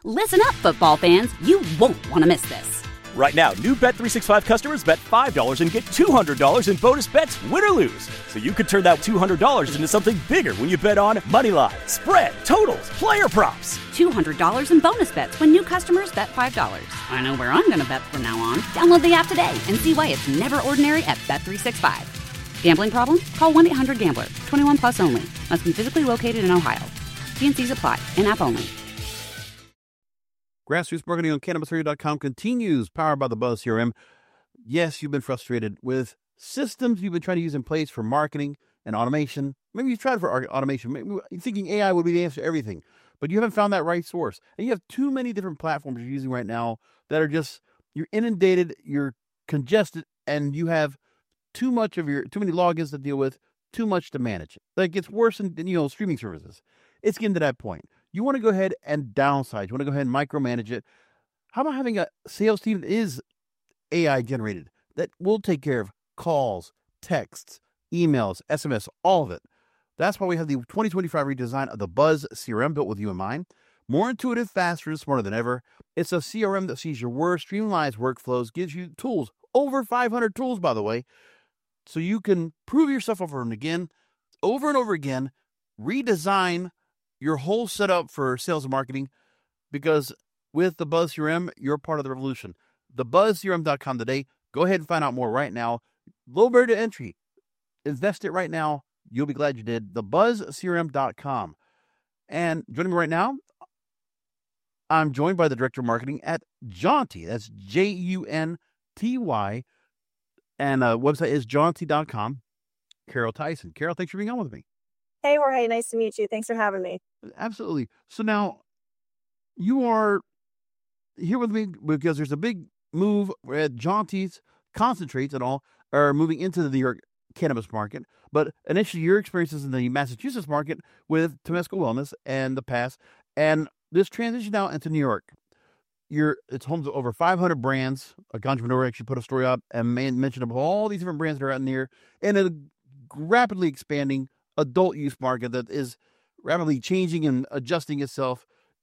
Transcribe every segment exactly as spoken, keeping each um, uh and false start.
Listen up, football fans. You won't want to miss this. Right now, new Bet three sixty-five customers bet five dollars and get two hundred dollars in bonus bets, win or lose. So you could turn that two hundred dollars into something bigger when you bet on money line, spread, totals, player props. two hundred dollars in bonus bets when new customers bet five dollars. I know where I'm going to bet from now on. Download the app today and see why it's never ordinary at Bet three sixty-five. Gambling problem? Call one eight hundred gambler. twenty-one plus only. Must be physically located in Ohio. T and C's apply. In-app only. Grassroots marketing on Cannabis Radio dot com continues, powered by the Buzz C R M. Yes, you've been frustrated with systems you've been trying to use in place for marketing and automation. Maybe you've tried for automation. Maybe you're thinking A I would be the answer to everything, but you haven't found that right source. And you have too many different platforms you're using right now that are just, you're inundated, you're congested, and you have too much of your, too many logins to deal with, too much to manage. Like, it's worse than, you know, streaming services. It's getting to that point. You want to go ahead and downsize. You want to go ahead and micromanage it. How about having a sales team that is A I generated, that will take care of calls, texts, emails, S M S, all of it? That's why we have the twenty twenty-five redesign of the Buzz C R M, built with you in mind. More intuitive, faster, and smarter than ever. It's a C R M that sees your work, streamlines workflows, gives you tools, over five hundred tools, by the way, so you can prove yourself over and again, over and over again, redesign your whole setup for sales and marketing, because with the Buzz C R M, you're part of the revolution. the buzz c r m dot com today. Go ahead and find out more right now. Low barrier to entry. Invest it right now. You'll be glad you did. the buzz c r m dot com. And joining me right now, I'm joined by the Director of Marketing at Jaunty. That's J U N T Y. And uh, website is jaunty dot com. Carol Tyson. Carol, thanks for being on with me. Hey, Jorge. Nice to meet you. Thanks for having me. Absolutely. So now you are here with me because there's a big move where Jaunty's concentrates and all are moving into the New York cannabis market. But initially, your experiences in the Massachusetts market with Temescal Wellness and the past, and this transition now into New York. You're, it's home to over five hundred brands. A entrepreneur actually put a story up and mentioned of all these different brands that are out in there, and a rapidly expanding adult use market that is rapidly changing and adjusting itself.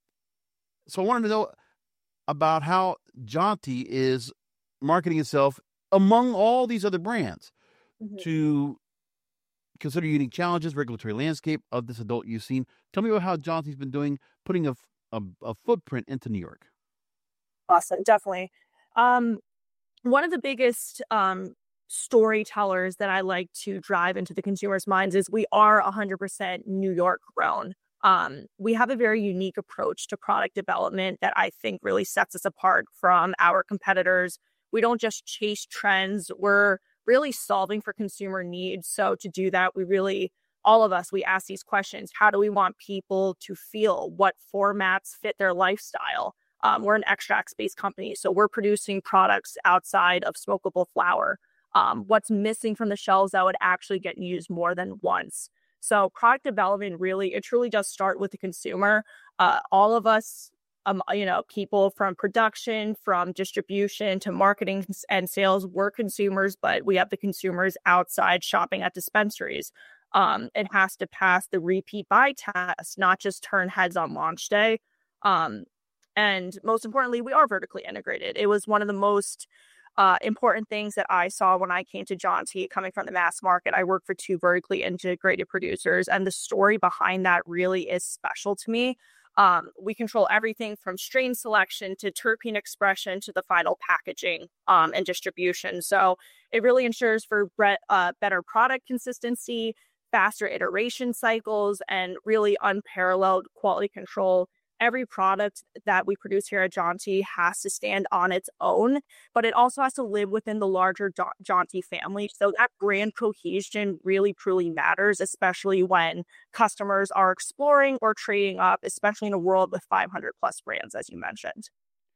So I wanted to know about how Jaunty is marketing itself among all these other brands, mm-hmm. to consider unique challenges, regulatory landscape of this adult use scene. Tell me about how Jaunty's been doing, putting a, a, a footprint into New York. Awesome. Definitely. Um, one of the biggest um, storytellers that I like to drive into the consumer's minds is we are one hundred percent New York grown. Um, we have a very unique approach to product development that I think really sets us apart from our competitors. We don't just chase trends. We're really solving for consumer needs. So to do that, we really, all of us, we ask these questions. How do we want people to feel? What formats fit their lifestyle? Um, we're an extracts-based company, so we're producing products outside of smokable flower. Um, what's missing from the shelves that would actually get used more than once. So product development really, it truly does start with the consumer. Uh, all of us, um, you know, people from production, from distribution to marketing and sales, we're consumers, but we have the consumers outside shopping at dispensaries. Um, it has to pass the repeat buy test, not just turn heads on launch day. Um, and most importantly, we are vertically integrated. It was one of the most Uh, important things that I saw when I came to Jaunty, coming from the mass market. I work for two vertically integrated producers, and the story behind that really is special to me. Um, we control everything from strain selection to terpene expression to the final packaging um, and distribution. So it really ensures for bre- uh, better product consistency, faster iteration cycles, and really unparalleled quality control. Every product that we produce here at Jaunty has to stand on its own, but it also has to live within the larger ja- Jaunty family. So that brand cohesion really, truly matters, especially when customers are exploring or trading up, especially in a world with five hundred plus brands, as you mentioned.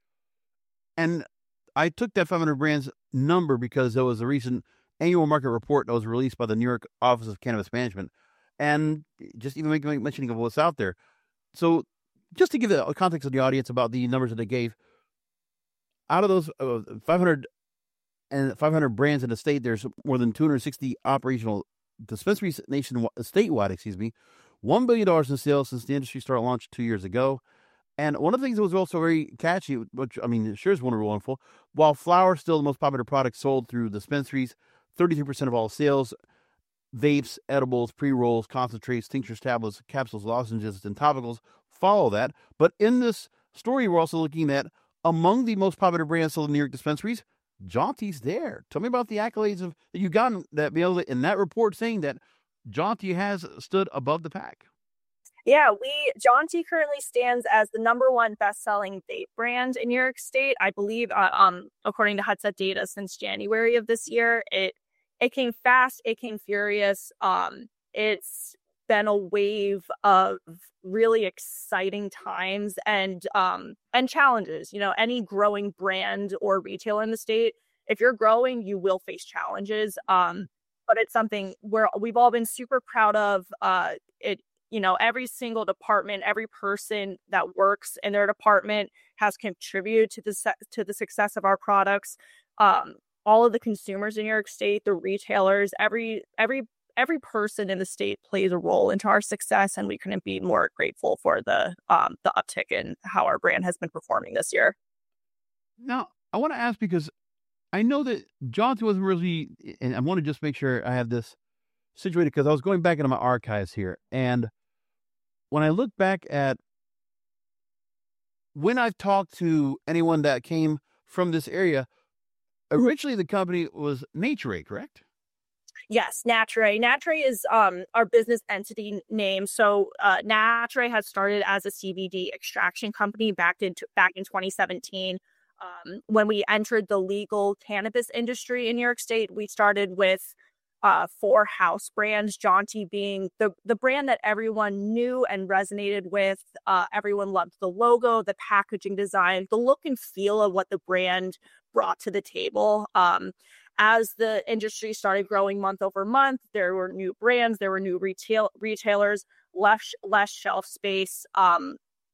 And I took that five hundred brands number because there was a recent annual market report that was released by the New York Office of Cannabis Management, and just even making mentioning of what's out there. So just to give a context of the audience about the numbers that they gave, out of those uh, five hundred and five hundred brands in the state, there's more than two hundred sixty operational dispensaries nation statewide. Excuse me, one billion dollars in sales since the industry started launch two years ago, And one of the things that was also very catchy, which, I mean, it sure is wonderful, while flower is still the most popular product sold through dispensaries, thirty-three percent of all sales, vapes, edibles, pre-rolls, concentrates, tinctures, tablets, capsules, lozenges, and topicals follow that. But in this story, we're also looking at among the most popular brands sold in New York dispensaries, Jaunty's there. Tell me about the accolades of that you got that be able to, in that report saying that Jaunty has stood above the pack. Yeah, we Jaunty currently stands as the number one best-selling vape brand in New York State. I believe, uh, um, according to Headset data, since January of this year, it it came fast, it came furious. Um, it's been a wave of really exciting times and um and challenges. You know, any growing brand or retailer in the state, if you're growing, you will face challenges. Um, but it's something where we've all been super proud of. Uh, it. You know, every single department, every person that works in their department has contributed to the se- to the success of our products. Um, all of the consumers in New York State, the retailers, every every every person in the state plays a role into our success, and we couldn't be more grateful for the um, the uptick in how our brand has been performing this year. Now, I want to ask because I know that Jaunty wasn't really, and I want to just make sure I have this situated because I was going back into my archives here, and when I look back at when I've talked to anyone that came from this area, originally the company was Nature, correct? Yes, Nature. Nature is um, our business entity name. So uh, Nature has started as a C B D extraction company back in, back in twenty seventeen. Um, when we entered the legal cannabis industry in New York State, we started with Uh, four house brands, Jaunty being the, the brand that everyone knew and resonated with. Uh, everyone loved the logo, the packaging design, the look and feel of what the brand brought to the table. Um, as the industry started growing month over month, there were new brands, there were new retail retailers, less, less shelf space. Um,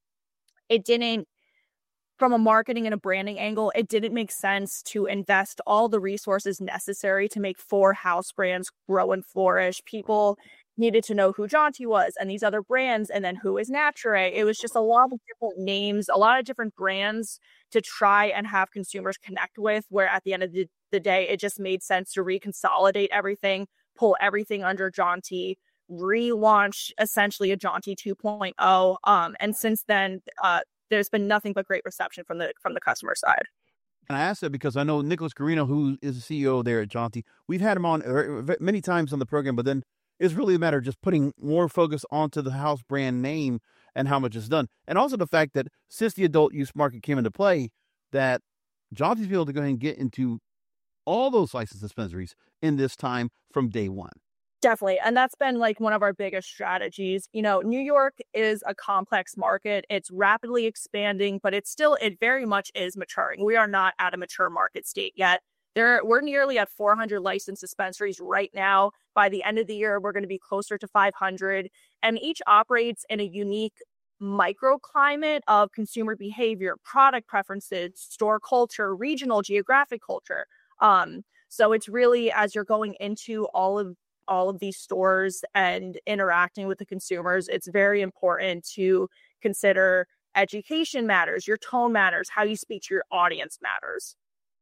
it didn't From a marketing and a branding angle, it didn't make sense to invest all the resources necessary to make four house brands grow and flourish. People needed to know who Jaunty was and these other brands, and then who is Nature. It was just a lot of different names, a lot of different brands to try and have consumers connect with, where at the end of the, the day, it just made sense to reconsolidate everything, pull everything under Jaunty, relaunch essentially a Jaunty two point oh. Um, and since then, uh, there's been nothing but great reception from the from the customer side. And I asked that because I know Nicholas Carino, who is the C E O there at Jaunty, we've had him on many times on the program, but then it's really a matter of just putting more focus onto the house brand name and how much is done. And also the fact that since the adult use market came into play, that Jaunty's been able to go ahead and get into all those licensed dispensaries in this time from day one. Definitely. And that's been like one of our biggest strategies. You know, New York is a complex market. It's rapidly expanding, but it's still, it very much is maturing. We are not at a mature market state yet. There, we're nearly at four hundred licensed dispensaries right now. By the end of the year, we're going to be closer to five hundred. And each operates in a unique microclimate of consumer behavior, product preferences, store culture, regional geographic culture. Um, so it's really, as you're going into all of all of these stores and interacting with the consumers, it's very important to consider education matters, your tone matters, how you speak to your audience matters.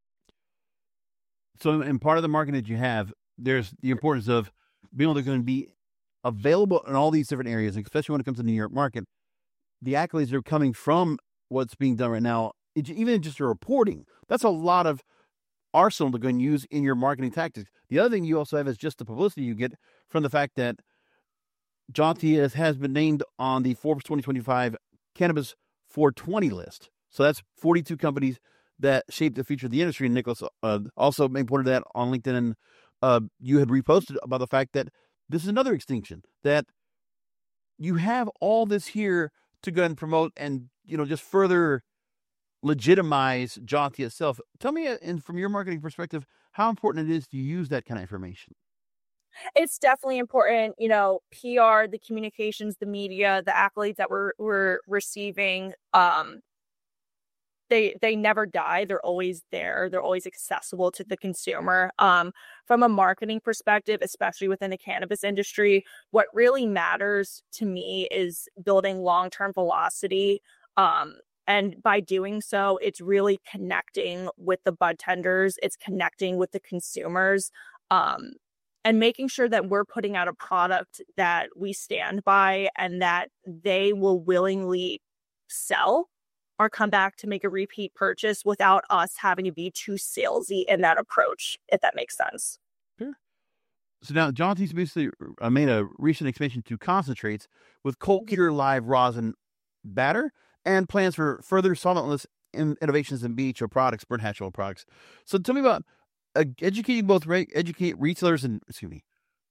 So in part of the marketing that you have, there's the importance of being able to going to be available in all these different areas, especially when it comes to the New York market. The accolades are coming from what's being done right now, it, even just your reporting. That's a lot of arsenal to go and use in your marketing tactics. The other thing you also have is just the publicity you get from the fact that Jaunty has, has been named on the Forbes twenty twenty-five Cannabis four twenty list. So that's forty-two companies that shape the future of the industry. And Nicholas uh, also pointed that on LinkedIn, and uh, you had reposted about the fact that this is another extinction, that you have all this here to go and promote and, you know, just further legitimize Jaunty itself. Tell me, and from your marketing perspective, how important it is to use that kind of information. It's definitely important, you know, P R, the communications, the media, the accolades that we're, we're receiving, um, they they never die. They're always there. They're always accessible to the consumer. Um, from a marketing perspective, especially within the cannabis industry, what really matters to me is building long-term velocity Um, and by doing so, it's really connecting with the bud tenders. It's connecting with the consumers, um, and making sure that we're putting out a product that we stand by and that they will willingly sell or come back to make a repeat purchase without us having to be too salesy in that approach, if that makes sense. Sure. So now Jaunty's basically uh, made a recent expansion to concentrates with Cold Cure Live rosin batter and plans for further solventless in- innovations in B H O products, burnt hatch oil products. So tell me about uh, educating both re- educate retailers and excuse me,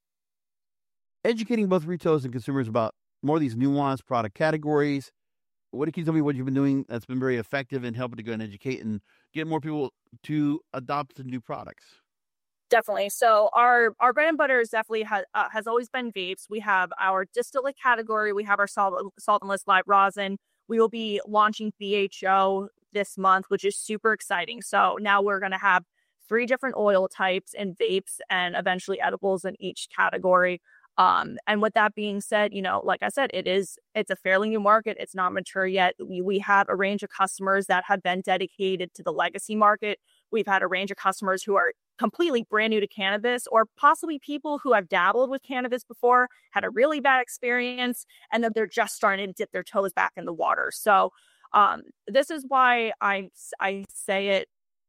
educating both retailers and consumers about more of these nuanced product categories. What can you tell me what you've been doing that's been very effective in helping to go and educate and get more people to adopt the new products? Definitely. So our our bread and butter is definitely has uh, has always been vapes. We have our distillate category. We have our salt solventless live rosin. We will be launching B H O this month, which is super exciting. So now we're going to have three different oil types in vapes and eventually edibles in each category. Um, and with that being said, you know, like I said, it is, it's a fairly new market. It's not mature yet. We, we have a range of customers that have been dedicated to the legacy market. We've had a range of customers who are completely brand new to cannabis, or possibly people who have dabbled with cannabis before, had a really bad experience, and then they're just starting to dip their toes back in the water. So um, this is why I, I say it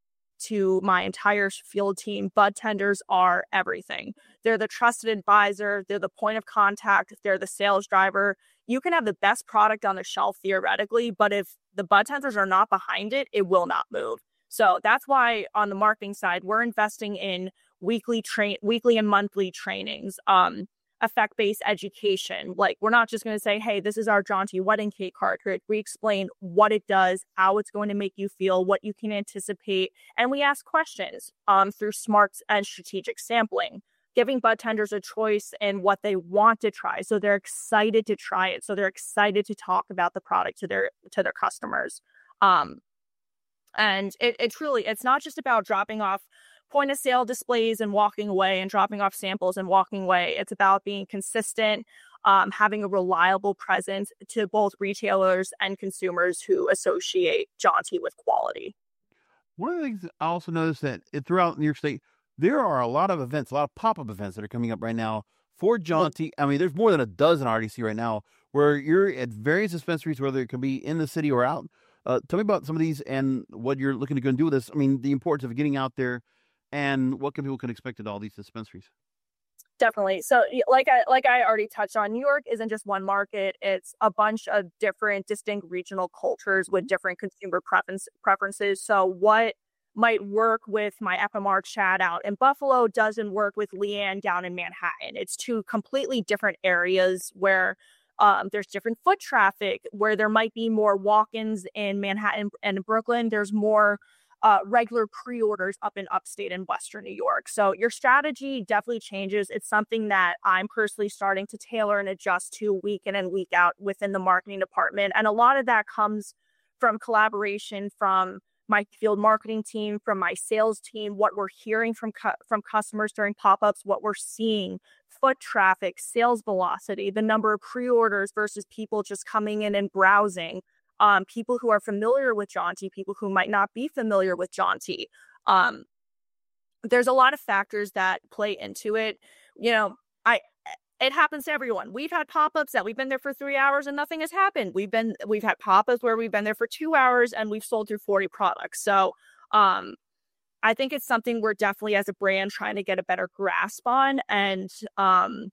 to my entire field team: bud tenders are everything. They're the trusted advisor. They're the point of contact. They're the sales driver. You can have the best product on the shelf theoretically, but if the bud tenders are not behind it, it will not move. So that's why on the marketing side, we're investing in weekly train, weekly and monthly trainings, um, effect-based education. Like, we're not just going to say, hey, this is our Jaunty wedding cake cartridge. We explain what it does, how it's going to make you feel, what you can anticipate. And we ask questions um, through smart and strategic sampling, giving bud tenders a choice in what they want to try. So they're excited to try it. So they're excited to talk about the product to their, to their customers. Um, and it, it truly, it's not just about dropping off point of sale displays and walking away and dropping off samples and walking away. It's about being consistent, um, having a reliable presence to both retailers and consumers who associate Jaunty with quality. One of the things I also noticed that it, throughout New York State, there are a lot of events, a lot of pop-up events that are coming up right now for Jaunty. I mean, there's more than a dozen I already see right now where you're at various dispensaries, whether it can be in the city or out. Uh, tell me about some of these and what you're looking to go and do with this. I mean, the importance of getting out there and what can people can expect at all these dispensaries. Definitely. So like I like I already touched on, New York isn't just one market. It's a bunch of different distinct regional cultures with different consumer preference, preferences. So what might work with my F M R Chad out in Buffalo doesn't work with Leanne down in Manhattan. It's two completely different areas where um, there's different foot traffic, where there might be more walk-ins in Manhattan and Brooklyn. There's more Uh, regular pre-orders up in upstate and Western New York. So your strategy definitely changes. It's something that I'm personally starting to tailor and adjust to week in and week out within the marketing department. And a lot of that comes from collaboration from my field marketing team, from my sales team, what we're hearing from cu- from customers during pop-ups, what we're seeing, foot traffic, sales velocity, the number of pre-orders versus people just coming in and browsing. Um, people who are familiar with Jaunty, people who might not be familiar with Jaunty. Um, there's a lot of factors that play into it. You know, I it happens to everyone. We've had pop-ups that we've been there for three hours and nothing has happened. We've been we've had pop-ups where we've been there for two hours and we've sold through forty products. So um, I think it's something we're definitely as a brand trying to get a better grasp on. And um,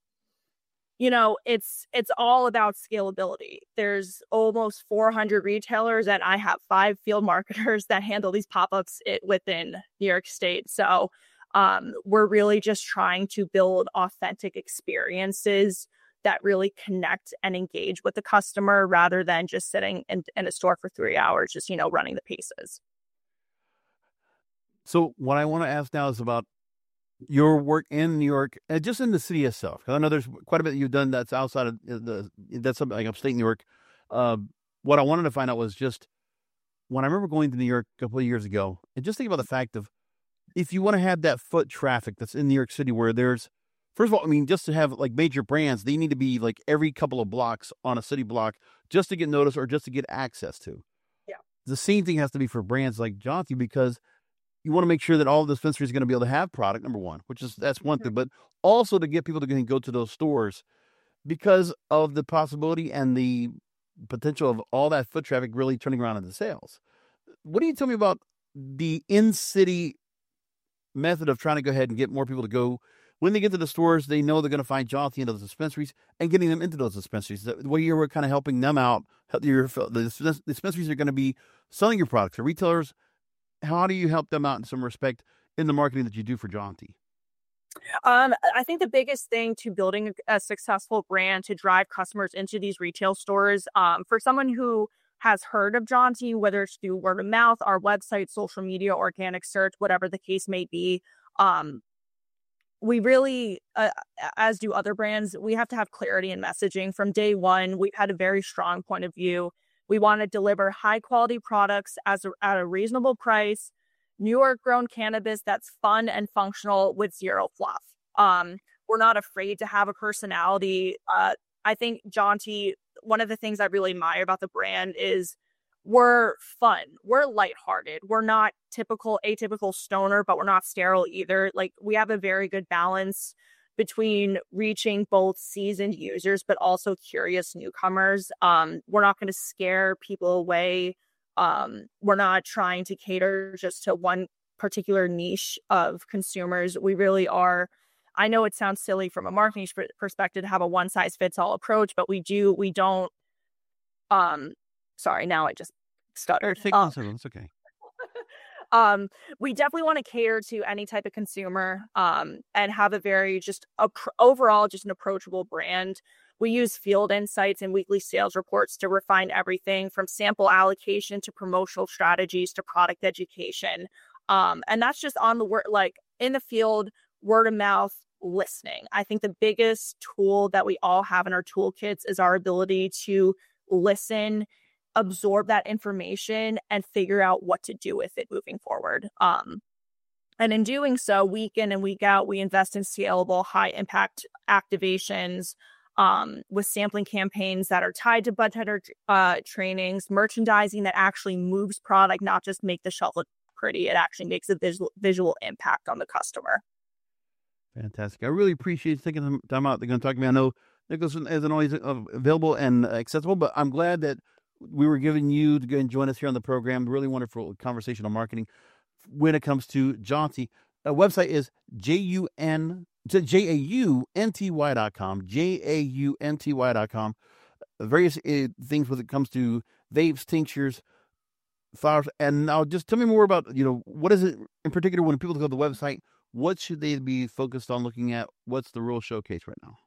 you know, it's it's all about scalability. There's almost four hundred retailers, and I have five field marketers that handle these pop-ups it, within New York State. So um, we're really just trying to build authentic experiences that really connect and engage with the customer rather than just sitting in, in a store for three hours, just, you know, running the paces. So what I want to ask now is about your work in New York, and just in the city itself, because I know there's quite a bit you've done that's outside of the, that's something like upstate New York. Uh, what I wanted to find out was just, when I remember going to New York a couple of years ago, and just think about the fact of, if you want to have that foot traffic that's in New York City, where there's First of all, I mean, just to have like major brands, they need to be like every couple of blocks on a city block just to get noticed or just to get access to. Yeah. The same thing has to be for brands like Jaunty, because you want to make sure that all the dispensaries are going to be able to have product, number one, which is, that's one thing, but also to get people to go to those stores because of the possibility and the potential of all that foot traffic really turning around into sales. What do you tell me about the in-city method of trying to go ahead and get more people to go? When they get to the stores, they know they're going to find Jaunty in those dispensaries and getting them into those dispensaries. The way you were kind of helping them out, your, the dispensaries are going to be selling your products. The retailers, how do you help them out in some respect in the marketing that you do for Jaunty? Um, I think the biggest thing to building a successful brand to drive customers into these retail stores, um, for someone who has heard of Jaunty, whether it's through word of mouth, our website, social media, organic search, whatever the case may be, um, we really, uh, as do other brands, we have to have clarity in messaging. From day one, we've had a very strong point of view. We want to deliver high quality products as a, at a reasonable price, New York grown cannabis that's fun and functional with zero fluff. Um, we're not afraid to have a personality. Uh, I think Jaunty, one of the things I really admire about the brand is we're fun. We're lighthearted. We're not typical, atypical stoner, but we're not sterile either. Like, we have a very good balance between reaching both seasoned users, but also curious newcomers. Um, we're not going to scare people away. Um, we're not trying to cater just to one particular niche of consumers. We really are. I know it sounds silly from a marketing perspective to have a one size fits all approach, but we do, we don't, um, sorry, now I just stuttered. Take um, it's okay. um, we definitely want to cater to any type of consumer, um, and have a very just a, overall just an approachable brand. We use field insights and weekly sales reports to refine everything from sample allocation to promotional strategies to product education. Um, and that's just on the word, like in the field, word of mouth, listening. I think the biggest tool that we all have in our toolkits is our ability to listen, absorb that information, and figure out what to do with it moving forward. Um, and in doing so, week in and week out, we invest in scalable, high impact activations, um, with sampling campaigns that are tied to budtender uh, trainings, merchandising that actually moves product, not just make the shelf look pretty. It actually makes a visual visual impact on the customer. Fantastic. I really appreciate you taking some time out. They're going to talk to me. I know Nicholas isn't always available and accessible, but I'm glad that we were giving you to go and join us here on the program. Really wonderful conversation on marketing when it comes to Jaunty. A website is J U N J A U N T Y dot com, J A U N T Y dot com. Various uh, things when it comes to vapes, tinctures, flowers. And now just tell me more about, you know, what is it in particular when people go to the website, what should they be focused on looking at? What's the real showcase right now?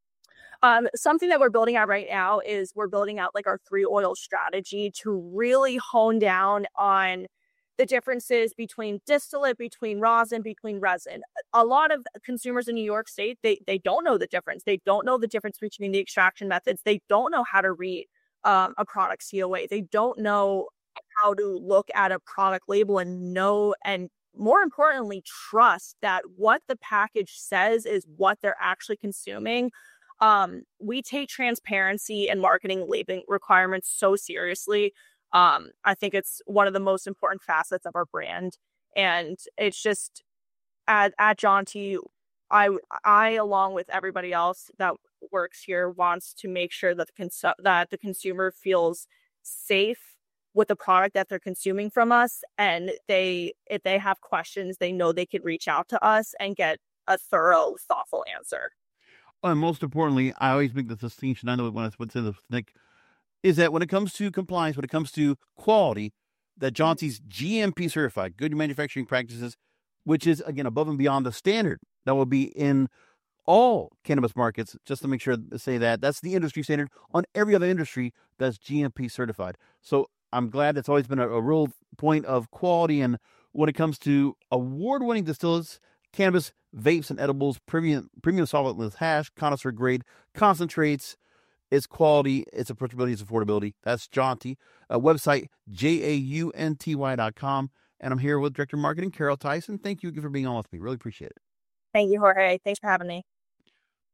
Um, something that we're building out right now is we're building out like our three oil strategy to really hone down on the differences between distillate, between rosin, between resin. A lot of consumers in New York State, they they don't know the difference. They don't know the difference between the extraction methods. They don't know how to read um, a product C O A. They don't know how to look at a product label and know, and more importantly, trust that what the package says is what they're actually consuming. Um, we take transparency and marketing labeling requirements so seriously. Um, I think it's one of the most important facets of our brand. And it's just at, at Jaunty, I, I, along with everybody else that works here, wants to make sure that the, cons- that the consumer feels safe with the product that they're consuming from us. And they, if they have questions, they know they could reach out to us and get a thorough, thoughtful answer. And most importantly, I always make the distinction, I know when I would say this, Nick, is that when it comes to compliance, when it comes to quality, that Jaunty's G M P certified, good manufacturing practices, which is, again, above and beyond the standard that will be in all cannabis markets, just to make sure to say that. That's the industry standard on every other industry that's G M P certified. So I'm glad that's always been a, a real point of quality. And when it comes to award-winning distillates, cannabis, vapes, and edibles, premium premium solventless hash, connoisseur grade, concentrates, its quality, its approachability, its affordability. That's Jaunty. Uh, website, J A U N T Y dot com. And I'm here with Director of Marketing, Carol Tyson. Thank you again for being on with me. Really appreciate it. Thank you, Jorge. Thanks for having me.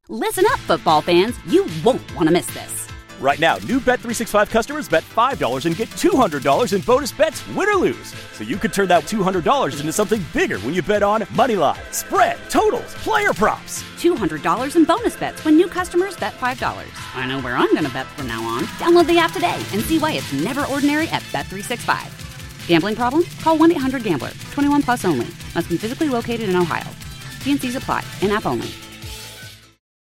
Listen up, football fans. You won't want to miss this. Right now, new Bet three sixty-five customers bet five dollars and get two hundred dollars in bonus bets, win or lose. So you could turn that two hundred dollars into something bigger when you bet on money line, spread, totals, player props. two hundred dollars in bonus bets when new customers bet five dollars. I know where I'm going to bet from now on. Download the app today and see why it's never ordinary at Bet three sixty-five. Gambling problem? Call one eight hundred gambler. twenty-one plus only. Must be physically located in Ohio. T N Cs apply. In-app only.